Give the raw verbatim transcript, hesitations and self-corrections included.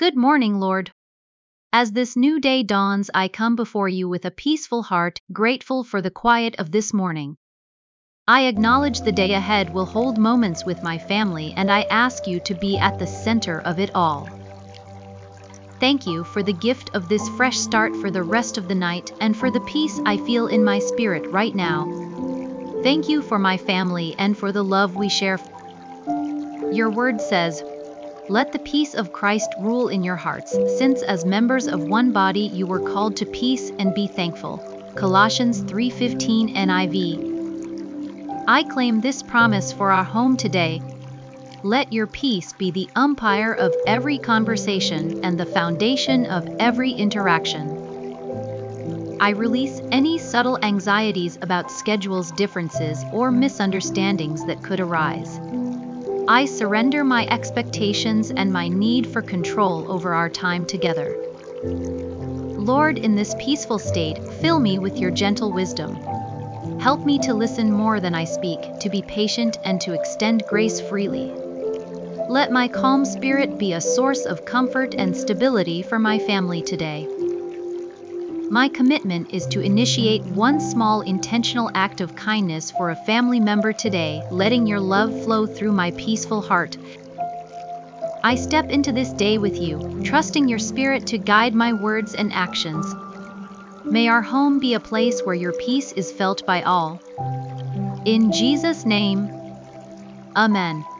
Good morning, Lord. As this new day dawns, I come before you with a peaceful heart, grateful for the quiet of this morning. I acknowledge the day ahead will hold moments with my family, and I ask you to be at the center of it all. Thank you for the gift of this fresh start, for the rest of the night, and for the peace I feel in my spirit right now. Thank you for my family and for the love we share. Your word says, "Let the peace of Christ rule in your hearts, since as members of one body you were called to peace and be thankful." Colossians three fifteen N I V. I claim this promise for our home today. Let your peace be the umpire of every conversation and the foundation of every interaction. I release any subtle anxieties about schedules differences or misunderstandings that could arise. I surrender my expectations and my need for control over our time together. Lord, in this peaceful state, fill me with your gentle wisdom. Help me to listen more than I speak, to be patient and to extend grace freely. Let my calm spirit be a source of comfort and stability for my family today. My commitment is to initiate one small intentional act of kindness for a family member today, letting your love flow through my peaceful heart. I step into this day with you, trusting your spirit to guide my words and actions. May our home be a place where your peace is felt by all. In Jesus' name, Amen.